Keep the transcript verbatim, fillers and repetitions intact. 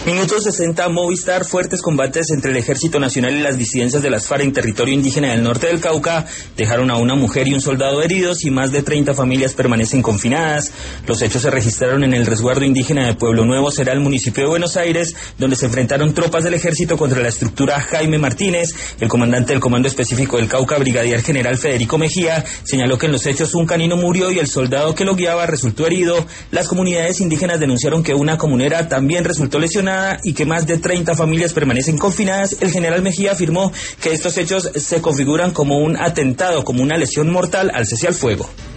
Minuto sesenta, Movistar, fuertes combates entre el Ejército Nacional y las disidencias de las FARC en territorio indígena del norte del Cauca dejaron a una mujer y un soldado heridos y más de treinta familias permanecen confinadas. Los hechos se registraron en el resguardo indígena de Pueblo Nuevo, será el municipio de Buenos Aires, donde se enfrentaron tropas del ejército contra la estructura Jaime Martínez. El comandante del Comando Específico del Cauca, brigadier general Federico Mejía, señaló que en los hechos un canino murió y el soldado que lo guiaba resultó herido. Las comunidades indígenas denunciaron que una comunera también resultó lesionada y que más de treinta familias permanecen confinadas. El general Mejía afirmó que estos hechos se configuran como un atentado, como una lesión mortal al cese al fuego.